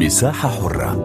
مساحة حرة.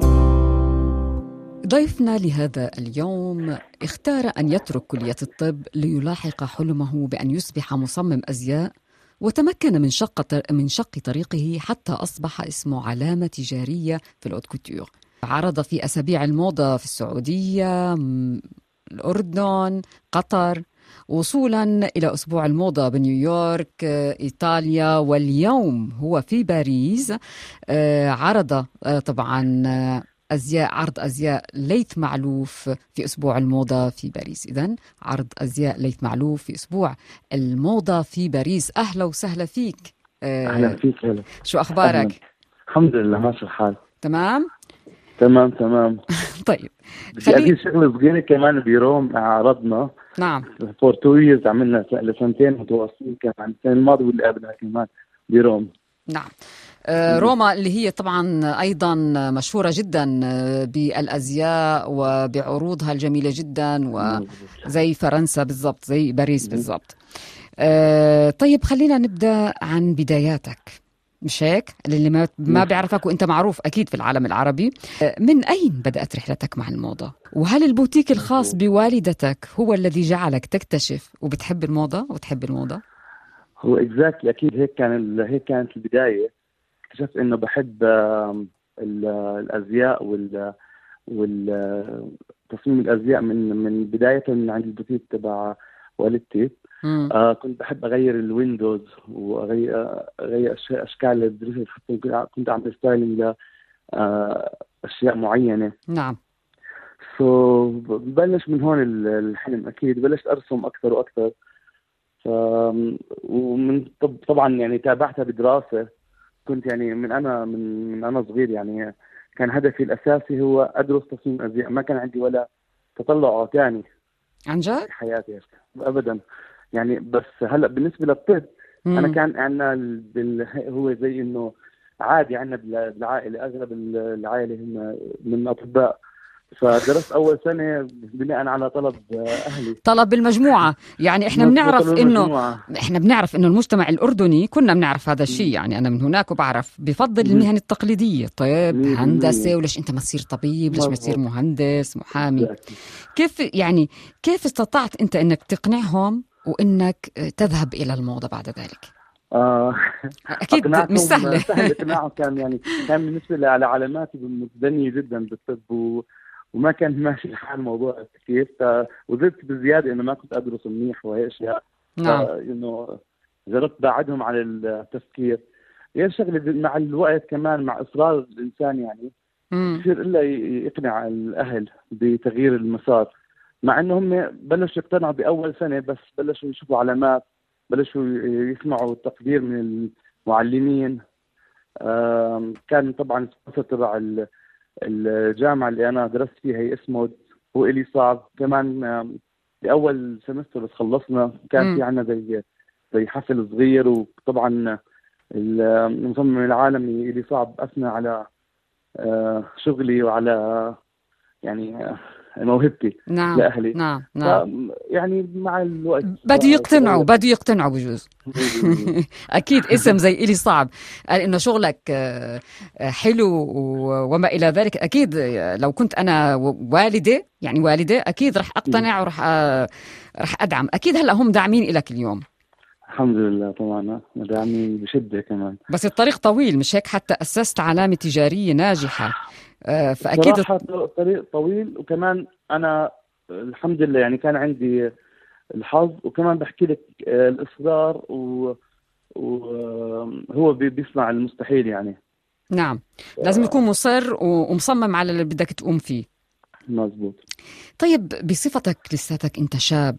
ضيفنا لهذا اليوم اختار أن يترك كلية الطب ليلاحق حلمه بأن يصبح مصمم أزياء، وتمكن من شق طريقه حتى أصبح اسمه علامة تجارية في الهوت كوتور. عرض في أسابيع الموضة في السعودية، الأردن، قطر، وصولا إلى أسبوع الموضة بنيويورك، إيطاليا، واليوم هو في باريس. عرض طبعا عرض أزياء ليث معلوف في أسبوع الموضة في باريس. إذن عرض أزياء ليث معلوف في أسبوع الموضة في باريس. أهلا وسهلا فيك. أهلا فيك. هلا. شو أخبارك؟ أهلاً. الحمد لله ماشي الحال. تمام؟ تمام. طيب بدي أدي شغلة صغيرة كمان بروم عرضنا. نعم. فور 2 years عملنا لسنتين متواصلين، كمان السنة الماضية واللي قبلها كمان بروم. نعم. روما اللي هي طبعا أيضا مشهورة جدا بالأزياء وبعروضها الجميلة جدا، وزي فرنسا بالضبط، زي باريس بالضبط. طيب خلينا نبدأ عن بداياتك، مش هيك؟ اللي ما بيعرفك وانت معروف أكيد في العالم العربي. من أين بدأت رحلتك مع الموضة؟ وهل البوتيك الخاص بوالدتك هو الذي جعلك تكتشف وبتحب الموضة وتحب الموضة؟ هو exactly أكيد هيك كانت البداية. اكتشفت إنه بحب الأزياء والتصميم الأزياء من بداية من عند البوتيك تبع والدتي. كنت بحب أغير الويندوز وأغير أشكال الدريسز، حتى كنت أعمل ستايلينج لأشياء معينة. نعم. بلش من هون الحلم. أكيد بلشت أرسم أكثر وأكثر. ومن طبعا يعني تابعتها بدراسة. كنت يعني من أنا صغير يعني كان هدفي الأساسي هو أدرس تصميم أزياء. ما كان عندي ولا تطلع تاني عن جد في حياتي أبدا يعني. بس هلأ بالنسبة للطب أنا كان عندنا هو زي إنه عادي عندنا بالعائلة، أغلب العائلة هم من أطباء. فدرست أول سنة بناء على طلب أهلي، طلب المجموعة. يعني إحنا بنعرف إنه المجتمع الأردني كنا بنعرف هذا الشيء. يعني أنا من هناك وبعرف بفضل المهن التقليدية، طب، هندسة، وليش أنت ما تصير طبيب؟ ليش ما تصير مهندس، محامي؟ كيف استطعت أنت إنك تقنعهم وإنك تذهب إلى الموضة بعد ذلك؟ أكيد مش سهل إقناعهم. كان بالنسبة لعلاماتي متدنية جدا بالطب، وما كان ماشي الحال موضوع التكييف. وزدت بزيادة إنه ما كنت أدرس منيح وهي أشياء. نعم. إنه جربت بعدهم على التفكير. هي شغلة مع الوقت كمان، مع إصرار الإنسان يعني يصير إلا يقنع الأهل بتغيير المسار. مع إنه هم بلشوا يقتنعوا بأول سنة، بس بلشوا يشوفوا علامات، بلشوا يسمعوا التقدير من المعلمين. كان طبعا تبع الجامعة اللي أنا درست فيها هي اسمه هو إلي صعب. كمان بأول سمستر بس خلصنا كان في عنا زي حفل صغير. وطبعا المصمم العالمي إلي صعب أثنى على شغلي وعلى يعني موهبتي. نعم. لأهلي. نعم. يعني مع الوقت بدي يقتنعوا بجوز. أكيد اسم زي إلي صعب قال إنه شغلك حلو وما إلى ذلك. أكيد لو كنت أنا والدة أكيد رح أقتنع ورح أدعم. أكيد هلأ هم داعمين إلك اليوم. الحمد لله طبعا داعمين بشدة كمان. بس الطريق طويل، مش هيك حتى أسست علامة تجارية ناجحة. فأكيد صراحة طريق طويل. وكمان أنا الحمد لله يعني كان عندي الحظ، وكمان بحكي لك الإصرار وهو بيصنع المستحيل يعني. نعم. لازم يكون مصر ومصمم على اللي بدك تقوم فيه. مزبوط. طيب بصفتك لساتك أنت شاب،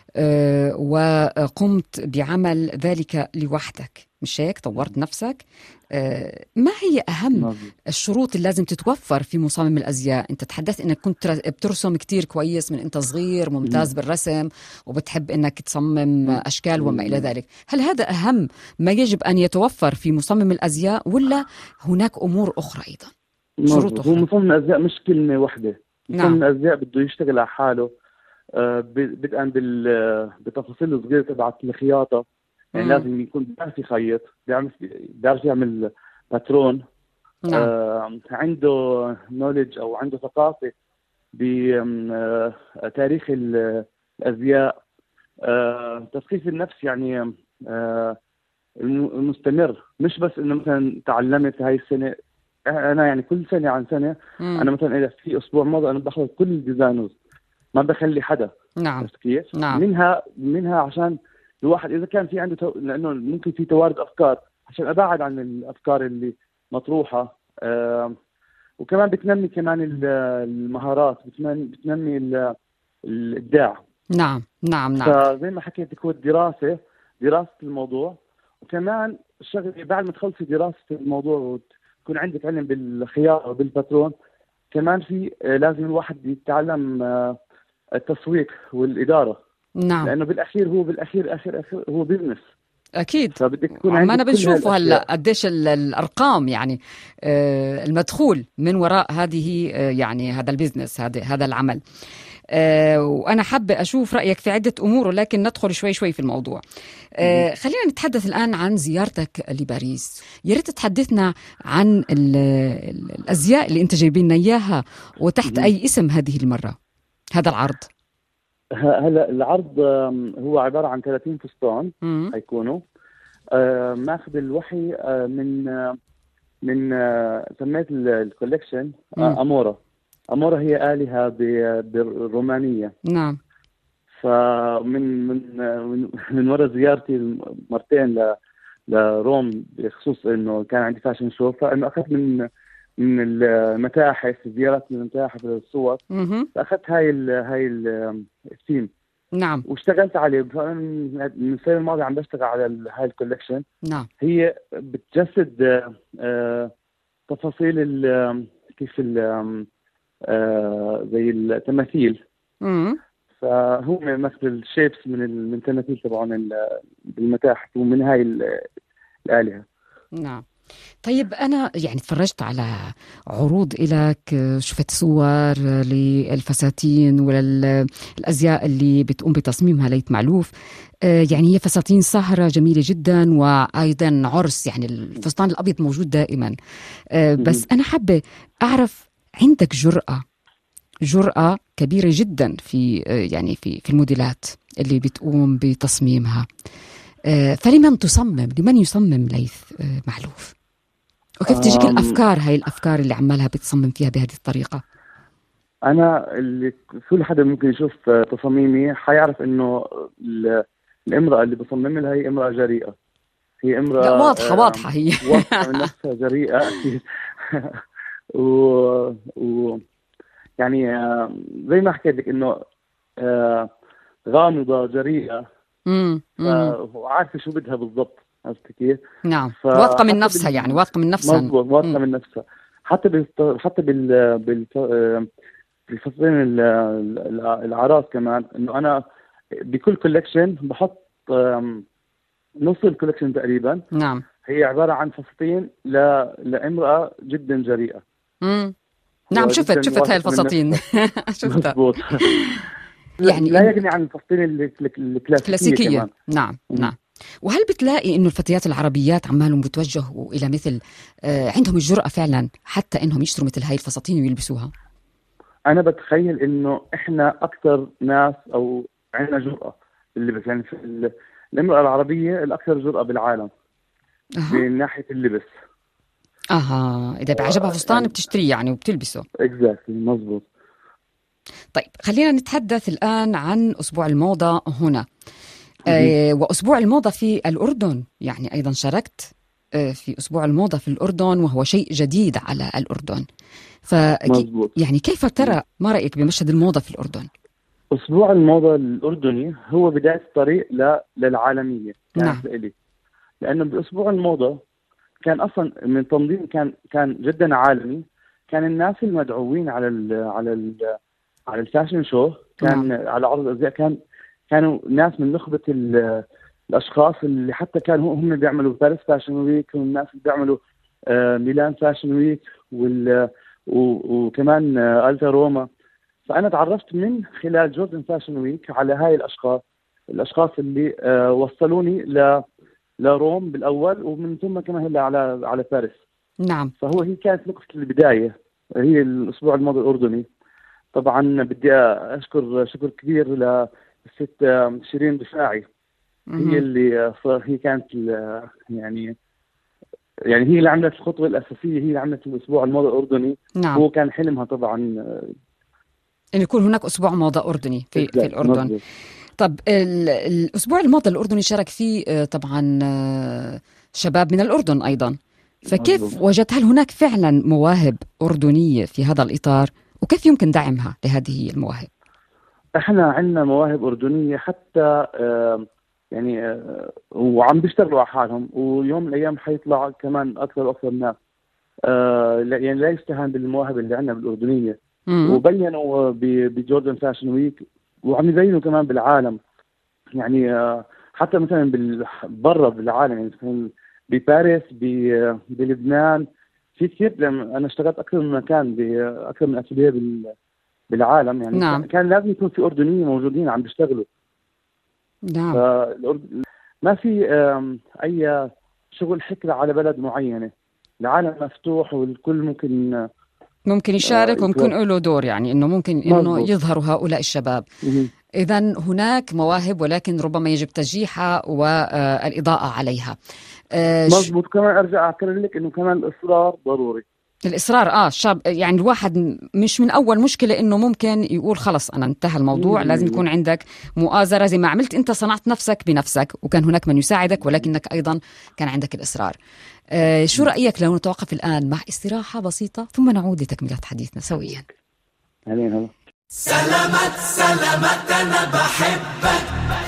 وقمت بعمل ذلك لوحدك، مش هيك؟ طورت نفسك. ما هي أهم الشروط اللي لازم تتوفر في مصمم الأزياء؟ أنت تحدثت أنك كنت بترسم كتير كويس من أنت صغير، ممتاز بالرسم، وبتحب أنك تصمم أشكال وما إلى ذلك. هل هذا أهم ما يجب أن يتوفر في مصمم الأزياء، ولا هناك أمور أخرى أيضا؟ شروط أخرى. هو مصمم الأزياء مش كلمة واحدة. مصمم الأزياء بده يشتغل على حاله، بدءا بتفاصيل صغيرة تبعت الخياطة. يعني لازم يكون بيعرف يخيط، بيعرف يعمل باترون، نعم. عنده نوليدج أو عنده ثقافة بتاريخ الأزياء، تثقيف النفس يعني المستمر، مش بس إنه مثلا تعلمت هاي السنة. أنا يعني كل سنة عن سنة أنا مثلا إذا في أسبوع موضة أنا بأخذ كل الديزاينرز، ما بخلي حدا. نعم. بس كيف؟ نعم. منها عشان الواحد إذا كان في عنده لأنه ممكن في توارد أفكار، عشان أبعد عن الأفكار اللي مطروحة. وكمان بتنمي كمان المهارات، بتنمي الإبداع. نعم. نعم. نعم. فزي ما حكيت هو دراسة الموضوع، وكمان الشغله بعد ما تخلصي دراسة الموضوع وتكون عندك علم بالخيار وبالباترون، كمان في لازم الواحد يتعلم التسويق والإدارة. نعم. لأنه بالأخير آخر هو بيزنس. أكيد. فبدك تكون ما عندك أنا كل بنشوفه هلا هالأشياء. قديش الأرقام يعني المدخول من وراء هذه يعني هذا البزنس، هذا العمل. وأنا حابة أشوف رأيك في عدة أمور، ولكن ندخل شوي شوي في الموضوع. خلينا نتحدث الآن عن زيارتك لباريس. يا ريت تحدثنا عن الأزياء اللي أنت جايبين لنا إياها، وتحت أي اسم هذه المرة هذا العرض؟ هلا العرض هو عبارة عن 30 فستان هيكونوا ماخذ الوحي من سميت الكوليكشن أمورا. أمورا هي آلهة بالرومانية. نعم. فمن من وراء زيارتي مرتين لروم بخصوص انه كان عندي فاشن شو، فانه اخذت من المتاحف، زيارات المتاحف للصور، فاخذت هاي الثيم. نعم. واشتغلت عليه من السنه الماضيه، عم بشتغل على هاي الكولكشن. نعم. هي بتجسد تفاصيل كيف زي التماثيل. فهو مثل الشيبس من التماثيل تبعون بالمتاحف ومن هاي الآلهة. نعم. طيب أنا يعني تفرجت على عروض إلك، شفت صور للفساتين وللأزياء اللي بتقوم بتصميمها ليت معلوف. يعني هي فساتين سهرة جميلة جدا، وأيضا عرس، يعني الفستان الأبيض موجود دائما. بس أنا حابة أعرف عندك جرأة كبيرة جدا في يعني في الموديلات اللي بتقوم بتصميمها. لمن يصمم ليث معلوف؟ وكيف تجيك الأفكار، هاي الأفكار اللي عمالها بتصمم فيها بهذه الطريقة؟ أنا اللي كل حدا ممكن يشوف تصاميمي حيعرف إنه الامرأة اللي بصمم لها هي امرأة جريئة. هي امرأة واضحة هي واثقة من نفسها، جريئة يعني زي ما حكيت لك انه غامضة جريئة، وعارفة شو بدها بالضبط. عرفت كيف؟ نعم. واثقة من نفسها، يعني واثقة من نفسها. مظبوط، واثقة من نفسها. حتى بالفصلين العراس كمان، انه انا بكل كولكشن بحط نص الكولكشن تقريبا. نعم. هي عبارة عن فساتين لامرأة جدا جريئة. نعم. شفت هاي الفساتين شفتها. مضبوط. يعني لا يغني عن الفساتين الكلاسيكية كمان. نعم. نعم. وهل بتلاقي إنه الفتيات العربيات عمالهم بتوجهوا إلى مثل عندهم الجرأة فعلا حتى إنهم يشتروا مثل هاي الفساتين ويلبسوها؟ أنا بتخيل إنه إحنا أكثر ناس أو عندنا جرأة باللبس، يعني في الامرأة العربية الأكثر جرأة بالعالم من ناحية اللبس. إذا بعجبها فستان يعني بتشتريه يعني وبتلبسه. exactly. مظبوط. طيب خلينا نتحدث الآن عن أسبوع الموضة هنا. وأسبوع الموضة في الأردن، يعني أيضا شاركت في أسبوع الموضة في الأردن، وهو شيء جديد على الأردن. يعني كيف ترى، ما رأيك بمشهد الموضة في الأردن؟ أسبوع الموضة الأردني هو بداية الطريق للعالمية كانت لإلي. لأنه بأسبوع الموضة كان أصلا من تنظيم كان جدا عالمي. كان الناس المدعوين على الفاشن شو، كان على عرض الأزياء، كانوا ناس من نخبة الأشخاص اللي حتى كانوا هم بيعملوا باريس فاشن ويك، والناس اللي بيعملوا ميلان فاشن ويك، وكمان ألتا روما. فأنا تعرفت من خلال جوردن فاشن ويك على هاي الأشخاص اللي وصلوني لروم بالأول، ومن ثم كمان هلا على باريس. نعم. هي كانت نقطة البداية، هي الأسبوع الماضي الأردني. طبعا بدي أشكر شكر كبير للست شيرين رفاعي. هي اللي هي كانت يعني هي اللي عملت الخطوة الأساسية، هي اللي عملت الأسبوع الماضي الأردني. نعم. هو كان حلمها طبعا أن يكون هناك أسبوع ماضي أردني في الأردن. مزبوط. طب الأسبوع الماضي الأردني شارك فيه طبعا شباب من الأردن أيضا، فكيف وجدت، هل هناك فعلا مواهب أردنية في هذا الإطار، وكيف يمكن دعمها لهذه المواهب؟ احنا عندنا مواهب أردنية حتى وعم بيشتغلوا على حالهم، ويوم من الأيام حيطلع كمان أكثر وأكثر ناس. يعني لا يستهان بالمواهب اللي عندنا بالأردنية. وبينوا بجوردن فاشن ويك، وعم يبينوا كمان بالعالم. يعني حتى مثلا برا بالعالم، يعني مثلا بباريس، بلبنان، في كثير. أنا اشتغلت أكثر من مكان بأكثر من أتوليه بالعالم. يعني نعم. كان لازم يكون في أردنيين موجودين عم بيشتغلوا. نعم. ما في أي شغل حكر على بلد معينة. العالم مفتوح والكل ممكن يشارك وممكن له دور، يعني إنه ممكن إنه يظهروا هؤلاء الشباب. إذن هناك مواهب، ولكن ربما يجب تشجيعها والإضاءة عليها. مضبوط. كمان أرجع أكرر لك إنه كمان الإصرار ضروري. الإصرار الشاب، يعني الواحد مش من أول مشكلة إنه ممكن يقول خلص أنا انتهى الموضوع. لازم يكون عندك مؤازرة، زي ما عملت أنت، صنعت نفسك بنفسك وكان هناك من يساعدك، ولكنك أيضا كان عندك الإصرار. شو رأيك لو نتوقف الآن مع استراحة بسيطة ثم نعود لتكملة حديثنا سويا؟ سلامات سلامات أنا بحبك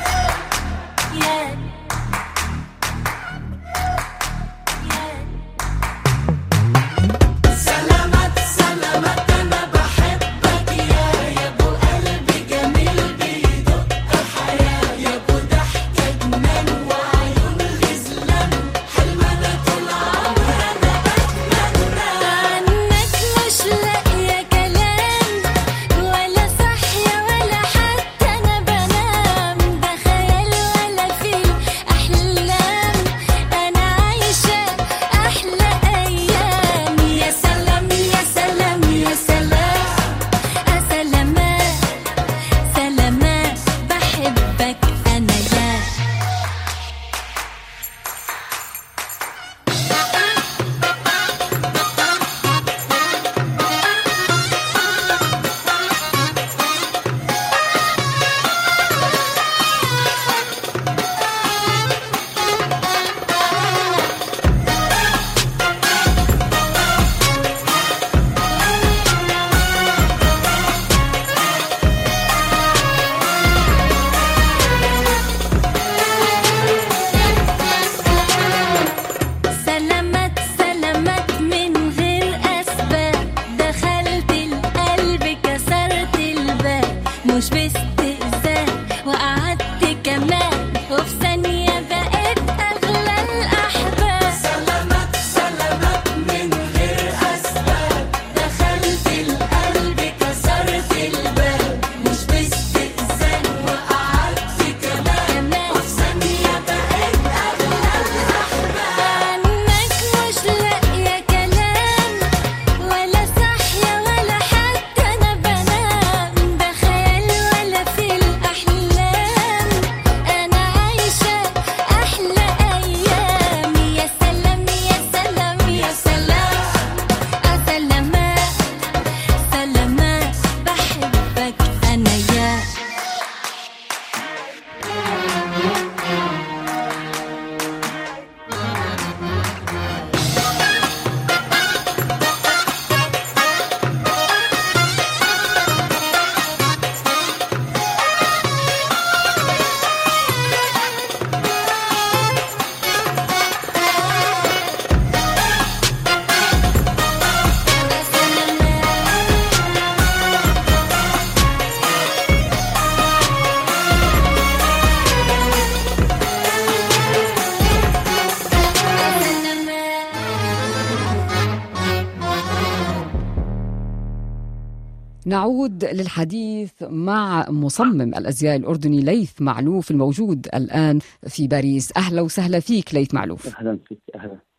نعود للحديث مع مصمم الأزياء الأردني ليث معلوف، الموجود الآن في باريس. أهلا وسهلا فيك ليث معلوف. أهلا فيك. أهلا.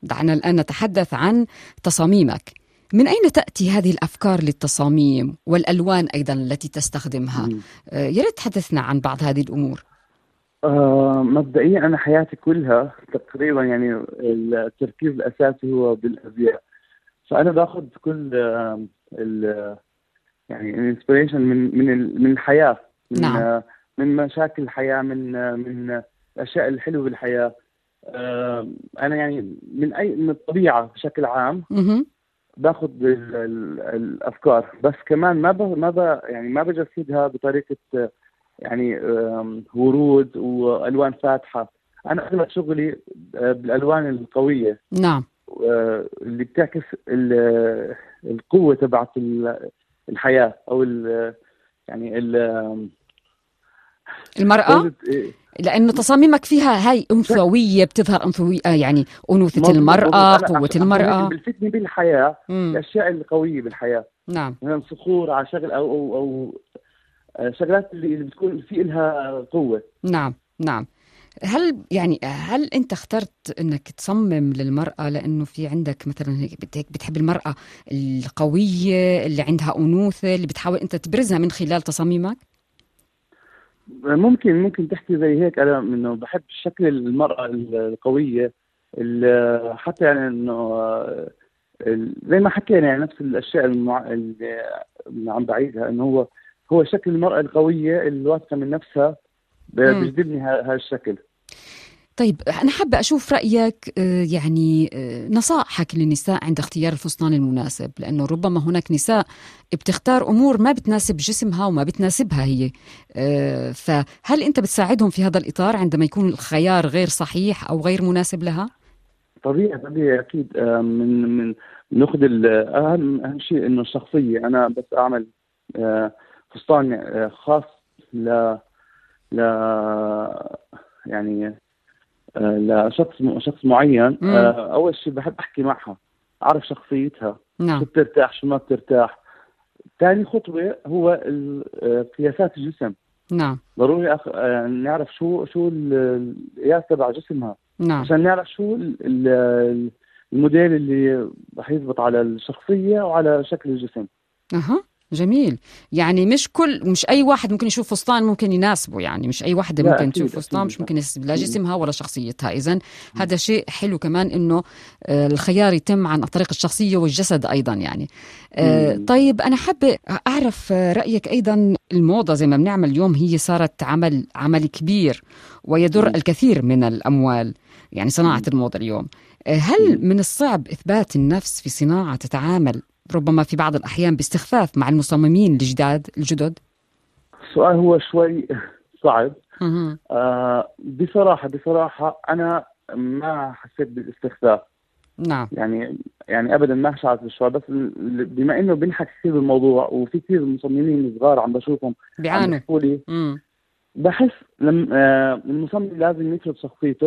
دعنا الآن نتحدث عن تصاميمك. من أين تأتي هذه الأفكار للتصاميم والألوان أيضا التي تستخدمها؟ يا ريت تحدثنا عن بعض هذه الأمور. مبدئيا أنا حياتي كلها تقريبا يعني التركيز الأساسي هو بالأزياء، فأنا باخذ كل يعني الانسبريشن من الحياة، نعم. من مشاكل الحياة، من الأشياء الحلوة بالحياة. أنا يعني من الطبيعة بشكل عام باخذ الأفكار، بس كمان ما بجسدها بطريقة يعني ورود وألوان فاتحة. أنا أغلب شغلي بالألوان القوية. نعم. اللي بتعكس القوة تبعت الحياة أو يعني المرأة، لأنه تصاميمك فيها هاي أنثوية، بتظهر أنثوية يعني أنوثة المرأة، قوة المرأة. بلفتني بالحياة الأشياء القوية بالحياة. نعم. مثلا صخور على شغل أو شغلات اللي بتكون في إلها قوة. نعم نعم. هل أنت اخترت أنك تصمم للمرأة لأنه في عندك مثلا بتحب المرأة القوية اللي عندها أنوثة اللي بتحاول أنت تبرزها من خلال تصاميمك؟ ممكن تحكي زي هيك. أنا إنه بحب شكل المرأة القوية، حتى يعني إنه زي ما حكينا يعني نفس الأشياء اللي عم بعيدها، إنه هو شكل المرأة القوية الواثقة من نفسها بيجذبني هذا الشكل. طيب أنا حابة أشوف رأيك، يعني نصائحك للنساء عند اختيار الفستان المناسب، لأنه ربما هناك نساء بتختار أمور ما بتناسب جسمها وما بتناسبها هي، فهل أنت بتساعدهم في هذا الإطار عندما يكون الخيار غير صحيح أو غير مناسب لها؟ طبيعي أكيد. من ناخذ أهم شيء إنه الشخصية. أنا بس أعمل فستان خاص ل يعني لشخص معين. أول شيء بحب أحكي معها، أعرف شخصيتها. نعم. شو بترتاح شو ما بترتاح. ثاني خطوة هو قياسات الجسم. نعم. ضروري نعرف شو القياس تبع جسمها. نعم. عشان نعرف شو الموديل اللي رح يضبط على الشخصية وعلى شكل الجسم. جميل. يعني مش أي واحد ممكن يشوف فستان ممكن يناسبه، يعني مش أي واحدة ممكن تشوف فستان مش ممكن يناسب لا جسمها ولا شخصيتها. إذن هذا شيء حلو كمان إنه الخيار يتم عن طريق الشخصية والجسد أيضا يعني. طيب أنا حابة أعرف رأيك أيضا. الموضة زي ما بنعمل اليوم هي صارت عمل كبير ويدر الكثير من الأموال، يعني صناعة الموضة اليوم. هل من الصعب إثبات النفس في صناعة تتعامل ربما في بعض الأحيان باستخفاف مع المصممين الجدد؟ السؤال هو شوي صعب. بصراحة أنا ما حسيت بالاستخفاف. نعم. يعني أبدا ما شعرت بالشعور، بس بما إنه بنحكي كثير بالموضوع وفي كثير مصممين صغار عم بشوفهم بيعانوا، بحس المصمم لازم يفرض شخصيته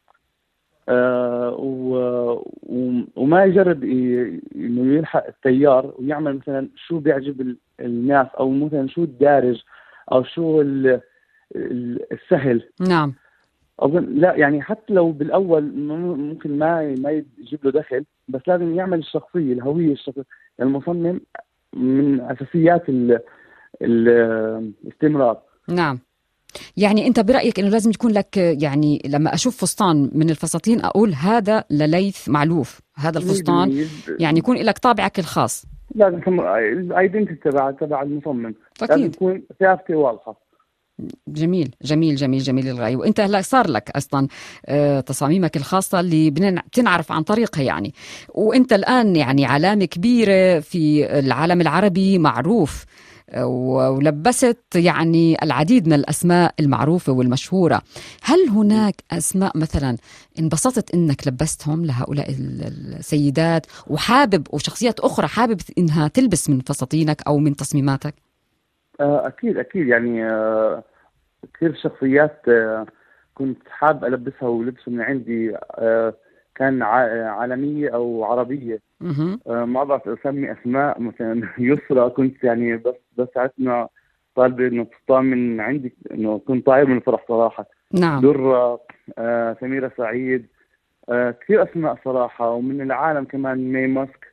وما يجرب انه يلحق التيار ويعمل مثلا شو بيعجب الناس او مثلا شو الدارج او شو السهل. نعم. اظن لا، يعني حتى لو بالاول ممكن ما يجيب له دخل، بس لازم يعمل الشخصيه الهويه المصمم من اساسيات الاستمرار. نعم. يعني أنت برأيك أنه لازم يكون لك، يعني لما أشوف فستان من الفساتين أقول هذا لليث معلوف، هذا الفستان يعني يكون لك طابعك الخاص. لازم الايدنتي تبع المصمم. أكيد. لازم تكون ثابتة واضحة. جميل جميل جميل جميل للغاية. وأنت هلا صار لك أصلا تصاميمك الخاصة اللي بتنعرف عن طريقها يعني، وأنت الآن يعني علامة كبيرة في العالم العربي، معروف ولبست يعني العديد من الأسماء المعروفة والمشهورة. هل هناك أسماء مثلا انبسطت إنك لبستهم لهؤلاء السيدات وشخصيات أخرى حابب إنها تلبس من فساتينك أو من تصميماتك؟ أكيد يعني كثير شخصيات كنت حاب ألبسها ولبسوا من عندي، كان عالمية أو عربية. ما بعرف أسمي أسماء، مثلا يسرى كنت يعني بس عرفنا طالبة إنه فستان من عندي، إنه كنت طاير من الفرح صراحة. نعم. درة، سميرة سعيد، كثير أسماء صراحة، ومن العالم كمان ماي ماسك.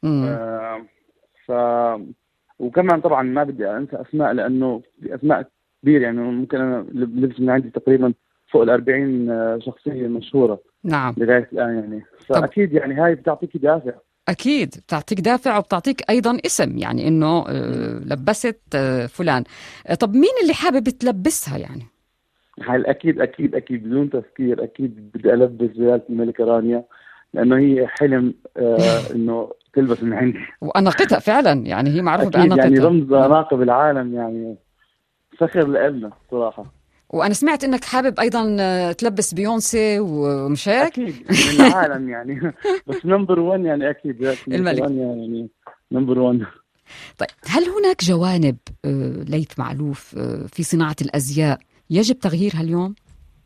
ف وكمان طبعا ما بدي أنسى أسماء، لأنه في أسماء كبير يعني. ممكن أنا لبس من عندي تقريبا فوق 40 شخصية مشهورة نعم لغاية الآن يعني. فأكيد يعني هاي بتعطيك دافع. أكيد بتعطيك دافع، وبتعطيك أيضا اسم، يعني إنه لبست فلان. طب مين اللي حابب تلبسها يعني؟ هاي أكيد أكيد أكيد بدون تفكير أكيد بدي ألبس جلالة الملكة رانيا، لأنه هي حلم إنه تلبس من عندي. وأناقتها فعلا، يعني هي معروفة أكيد يعني بأناقتها. رمز أناقة بالعالم يعني، فخر لنا صراحة. وأنا سمعت إنك حابب أيضا تلبس بيونسي، ومش هيك؟ أكيد من العالم يعني بس نمبر 1 يعني أكيد جلالة الملكة الملك. رانيا يعني نمبر 1. طيب هل هناك جوانب ليث معلوف في صناعة الأزياء يجب تغييرها اليوم؟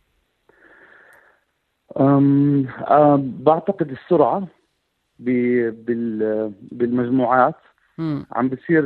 بعتقد السرعة بالمجموعات. عم بتصير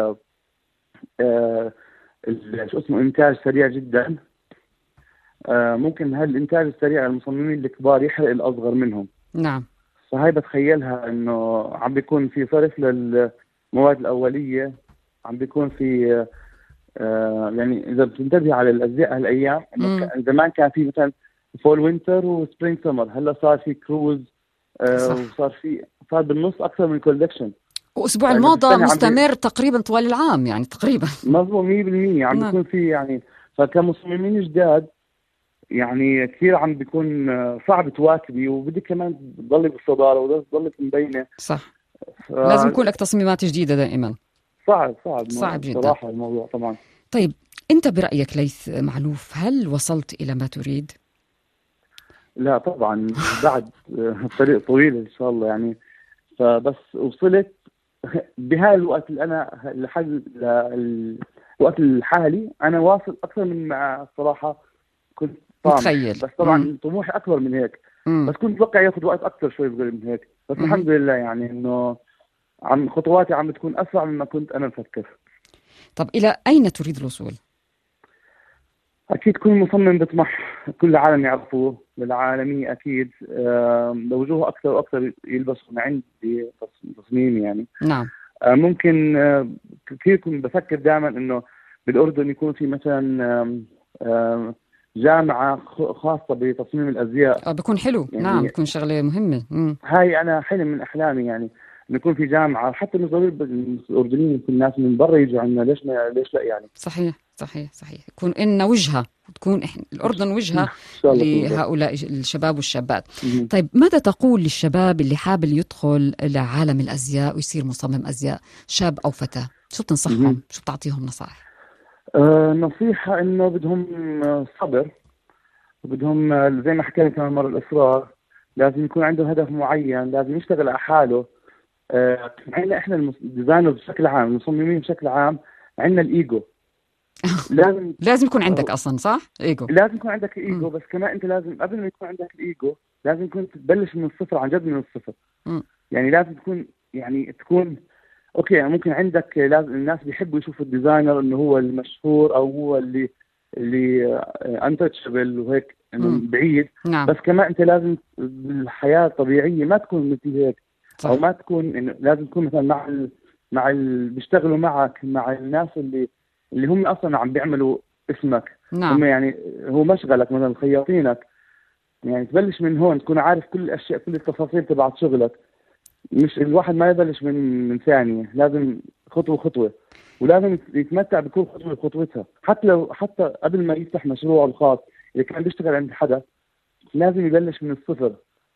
شو اسمه إنتاج سريع جدا. ممكن هالإنتاج السريع المصممين الكبار يحرق الأصغر منهم. نعم. فهي بتخيلها إنه عم بيكون في صرف للمواد الأولية، عم بيكون في يعني إذا بتنتبه على الأزياء هالأيام، زمان كان في مثلا فول وينتر وسبرينج سمر، هلا صار في كروز صار بالنص أكثر من كولكشن. وأسبوع الموضة مستمر تقريبا طوال العام يعني تقريبا. مظبوط 100% عم بيكون في يعني. فكمصممين جداد يعني كثير عم بيكون صعب تواكبي، وبدك كمان تضلي بالصدارة وتضلك مبينة. صح. لازم يكون لك تصميمات جديدة دائما. صعب جدا صراحة الموضوع طبعا. طيب أنت برأيك ليث معلوف، هل وصلت إلى ما تريد؟ لا طبعا بعد طريق طويل إن شاء الله يعني. فبس وصلت بهذا الوقت اللي أنا الوقت الحالي أنا واصل أكثر من ما صراحة كنت متخيل. بس طبعا طموحي أكبر من هيك. بس كنت متوقع ياخذ وقت أكثر شوي من هيك. بس الحمد لله يعني إنه خطواتي عم بتكون أسرع مما كنت أنا مفكر. طب إلى أين تريد الوصول؟ أكيد كل مصمم بيطمح كل العالم يعرفوه بالعالمية أكيد. بوجوه أكثر وأكثر يلبسوا من عندي تصميم يعني. نعم. ممكن كثير كنت بفكر دائما إنه بالأردن يكون في مثلا جامعة خاصة بتصميم الأزياء. بيكون حلو يعني. نعم بيكون شغلة مهمة. هاي أنا حلم من أحلامي يعني، إنه يكون في جامعة حتى من ضروري الأردنيين يكون الناس من برا يجوا عندنا. ليش لا يعني. صحيح. يكون إن وجهة، تكون إحنا الأردن وجهة لهؤلاء الشباب والشابات. طيب ماذا تقول للشباب اللي حابب يدخل لعالم الأزياء ويصير مصمم أزياء، شاب أو فتاة؟ شو بتنصحهم؟ شو بتعطيهم نصائح؟ نصيحة إنه بدهم صبر، وبدهم زي ما حكينا كمان مرة الإصرار. لازم يكون عنده هدف معين، لازم يشتغل على حاله. عندنا إحنا الديزاينر بشكل عام، المصممين بشكل عام، عندنا الإيجو. لازم يكون عندك أصلا صح؟ إيجو. لازم يكون عندك إيجو. بس كمان أنت لازم قبل ما يكون عندك الإيجو لازم كنت تبلش من الصفر، عن جد من الصفر. يعني لازم تكون اوكي يعني. ممكن عندك لازم الناس بيحبوا يشوفوا الديزاينر انه هو المشهور او هو اللي انتشبل وهيك انه بعيد. نعم. بس كمان انت لازم بالحياه الطبيعيه ما تكون مثل هيك. صح. او ما تكون إنه لازم تكون مثلا بيشتغلوا معك مع الناس اللي هم اصلا عم بيعملوا اسمك. نعم. هم يعني هو مشغلك مثلا خياطينك يعني. تبلش من هون، تكون عارف كل الاشياء كل التفاصيل تبعت شغلك. مش الواحد ما يبلش من ثانية، لازم خطوة خطوة، ولازم يتمتع بكل خطوة بخطوتها. حتى قبل ما يفتح مشروعه الخاص إذا كان بيشتغل عند حدا لازم يبلش من الصفر.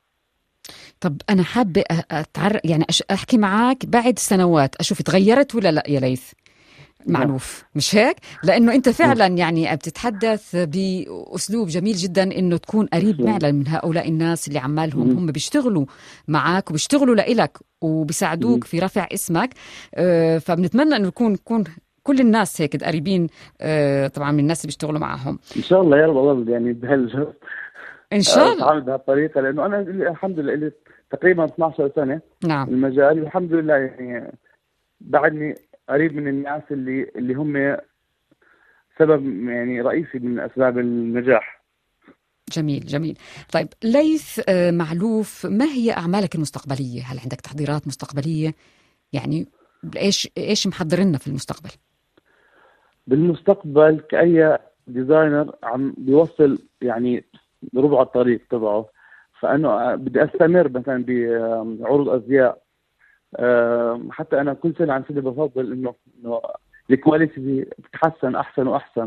طب أنا حابة يعني أحكي معك بعد سنوات أشوف تغيرت ولا لا يا ليث معلوف، مش هيك؟ لأنه أنت فعلا يعني بتتحدث بأسلوب جميل جدا، إنه تكون قريب فعلا من هؤلاء الناس اللي عمالهم هم بيشتغلوا معك وبيشتغلوا لإلك وبيساعدوك في رفع اسمك. فبنتمنى إنه يكون كل الناس هيك قريبين طبعا من الناس اللي بيشتغلوا معهم. إن شاء الله يا رب يعني بهالجو إن شاء الله أتعامل بهالطريقة، لأنه أنا الحمد لله لي تقريبا 12 سنة. نعم. المجال الحمد لله يعني بعدني قريب من الناس اللي هم سبب يعني رئيسي من أسباب النجاح. جميل جميل. طيب ليث معلوف، ما هي أعمالك المستقبلية؟ هل عندك تحضيرات مستقبلية؟ يعني إيش محضرنا في المستقبل؟ بالمستقبل كأي ديزاينر عم بيوصل يعني ربع الطريق تبعه، فأنه بدي أستمر مثلا بعروض أزياء. حتى أنا كل سنة عن سنة بفضل إنه الكواليتي بتتحسن أحسن وأحسن.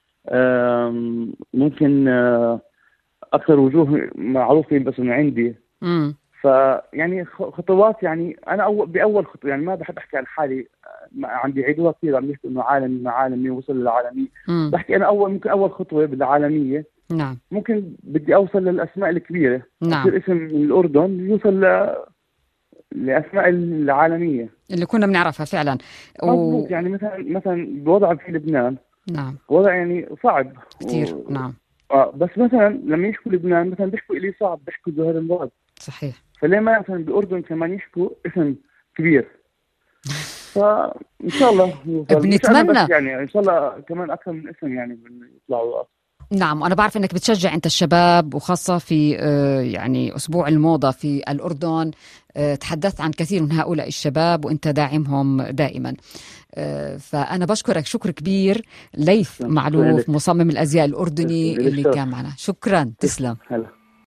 ممكن أكثر وجوه معروفين بس من عندي. فيعني خطوات، يعني أنا بأول خطوة، يعني ما بحب أحكي عن حالي، عم بيعيدوها كثير، عم يحكوا إنه عالمي وصل للعالمية. بحكي أنا ممكن أول خطوة بالعالمية. نعم. ممكن بدي أوصل للأسماء الكبيرة. نعم. يصير اسم من الأردن يوصل لأسماء العالمية اللي كنا بنعرفها فعلا. مضبوط. يعني مثلا بوضع في لبنان، نعم، وضع يعني صعب كثير. نعم. بس مثلا لما يحكوا لبنان مثلا بيحكوا إلي صعب، بيحكوا زهير مراد. صحيح. فليه ما مثلا بالأردن كمان يحكوا اسم كبير؟ فإن شاء الله بنتمنى يعني إن شاء الله كمان أكثر من اسم يعني يطلعوا. نعم، وأنا بعرف أنك بتشجع أنت الشباب، وخاصة في يعني أسبوع الموضة في الأردن. تحدثت عن كثير من هؤلاء الشباب وأنت داعمهم دائما. فأنا بشكرك شكر كبير ليث معلوف، مصمم الأزياء الأردني اللي كان معنا. شكرا، تسلم.